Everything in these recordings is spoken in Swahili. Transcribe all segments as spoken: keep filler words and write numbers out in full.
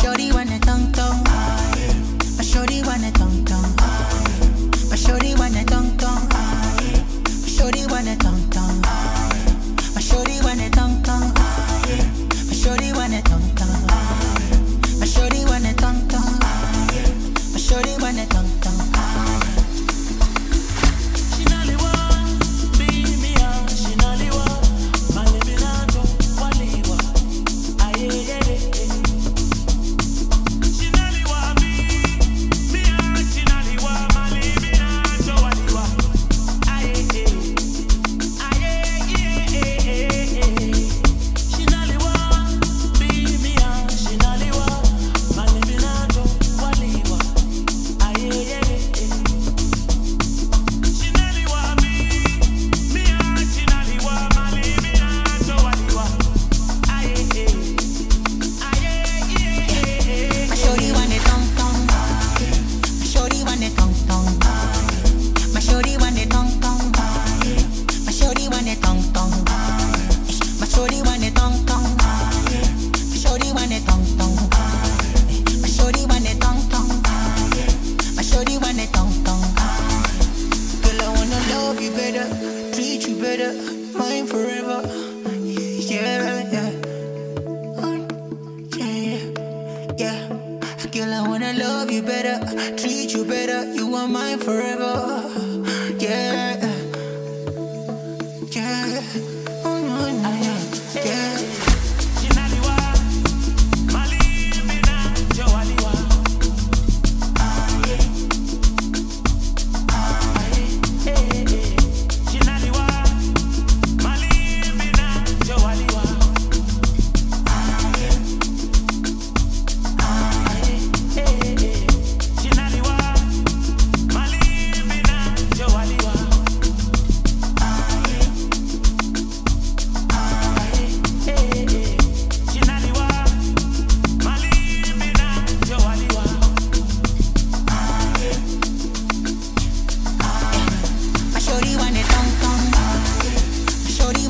shorty wanna tongue tongue. My shorty wanna tongue tongue. My shorty wanna tongue tongue. My shorty wanna tongue tongue. My shorty wanna tongue tongue. My shorty wanna tongue tongue. My shorty wanna tongue tongue. My shorty wanna tongue tongue.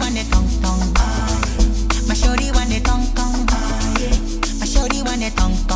Tongue